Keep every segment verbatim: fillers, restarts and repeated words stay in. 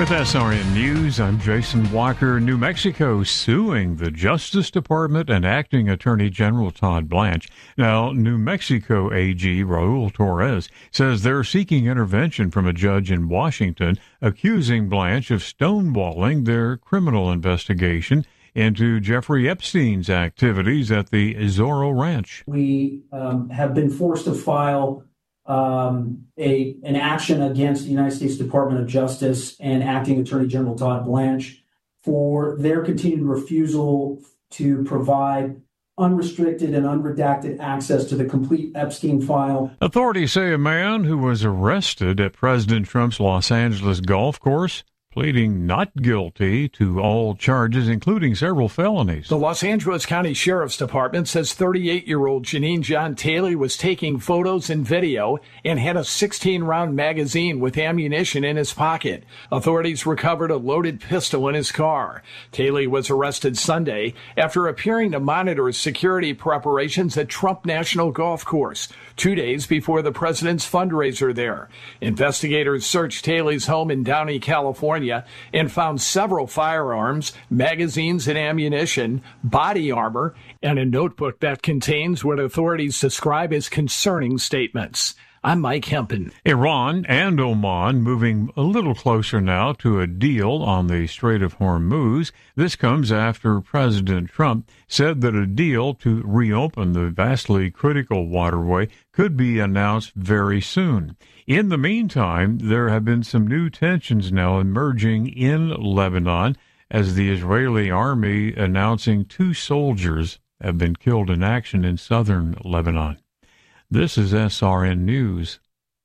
With S R N News, I'm Jason Walker. New Mexico suing the Justice Department and Acting Attorney General Todd Blanche. Now, New Mexico A G Raul Torres says they're seeking intervention from a judge in Washington, accusing Blanche of stonewalling their criminal investigation into Jeffrey Epstein's activites at the Zorro Ranch. We um, have been forced to file Um, a an action against the United States Department of Justice and Acting Attorney General Todd Blanche for their continued refusal to provide unrestricted and unredacted access to the complete Epstein file. Authorities say a man who was arrested at President Trump's Los Angeles golf course pleading not guilty to all charges, including several felonies. The Los Angeles County Sheriff's Department says thirty-eight-year-old Janine John Taylor was taking photos and video and had a sixteen-round magazine with ammunition in his pocket. Authorities recovered a loaded pistol in his car. Taylor was arrested Sunday after appearing to monitor security preparations at Trump National Golf Course, two days before the president's fundraiser there. Investigators searched Taylor's home in Downey, California, and found several firearms, magazines and ammunition, body armor, and a notebook that contains what authorities describe as concerning statements. I'm Mike Hempen. Iran and Oman moving a little closer now to a deal on the Strait of Hormuz. This comes after President Trump said that a deal to reopen the vastly critical waterway could be announced very soon. In the meantime, there have been some new tensions now emerging in Lebanon as the Israeli army announcing two soldiers have been killed in action in southern Lebanon. This is S R N News.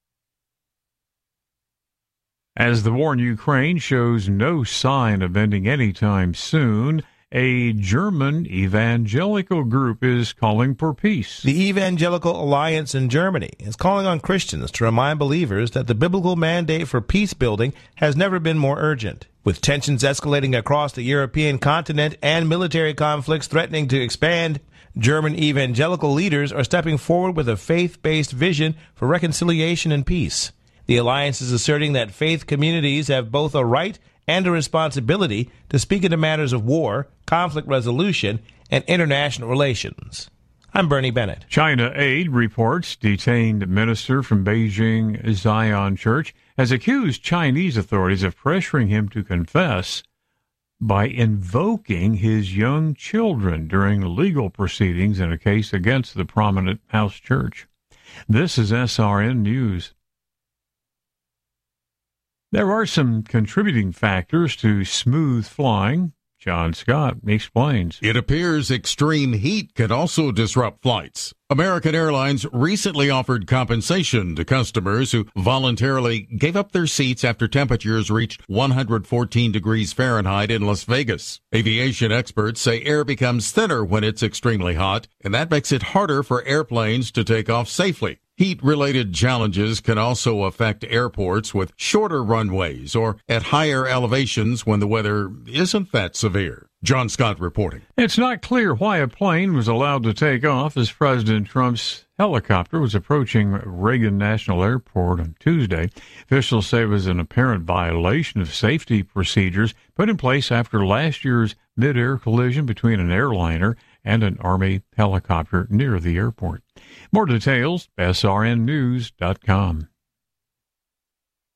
As the war in Ukraine shows no sign of ending anytime soon, a German evangelical group is calling for peace. The Evangelical Alliance in Germany is calling on Christians to remind believers that the biblical mandate for peace building has never been more urgent. With tensions escalating across the European continent and military conflicts threatening to expand, German evangelical leaders are stepping forward with a faith-based vision for reconciliation and peace. The alliance is asserting that faith communities have both a right and a responsibility to speak into matters of war, conflict resolution, and international relations. I'm Bernie Bennett. China Aid reports detained minister from Beijing Zion Church has accused Chinese authorities of pressuring him to confess by invoking his young children during legal proceedings in a case against the prominent house church. This is S R N News. There are some contributing factors to smooth flying. John Scott explains. It appears extreme heat could also disrupt flights. American Airlines recently offered compensation to customers who voluntarily gave up their seats after temperatures reached one hundred fourteen degrees Fahrenheit in Las Vegas. Aviation experts say air becomes thinner when it's extremely hot, and that makes it harder for airplanes to take off safely. Heat-related challenges can also affect airports with shorter runways or at higher elevations when the weather isn't that severe. John Scott reporting. It's not clear why a plane was allowed to take off as President Trump's helicopter was approaching Reagan National Airport on Tuesday. Officials say it was an apparent violation of safety procedures put in place after last year's mid-air collision between an airliner and an Army helicopter near the airport. More details, S R N news dot com.